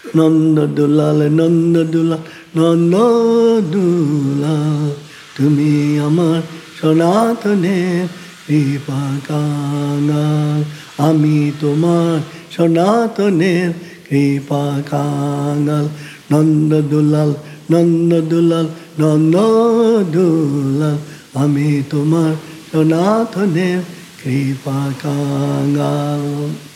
নন্দ দুলাল নন্দ দুলাল নন্দ দুলাল, তুমি আমার সনাতনের কৃপা কাঙাল। আমি তোমার সনাতনের কৃপা কাঙাল। নন্দ দুলাল নন্দ দুলাল নন্দ দুলাল, আমি তোমার সনাতনের কৃপা কাঙাল।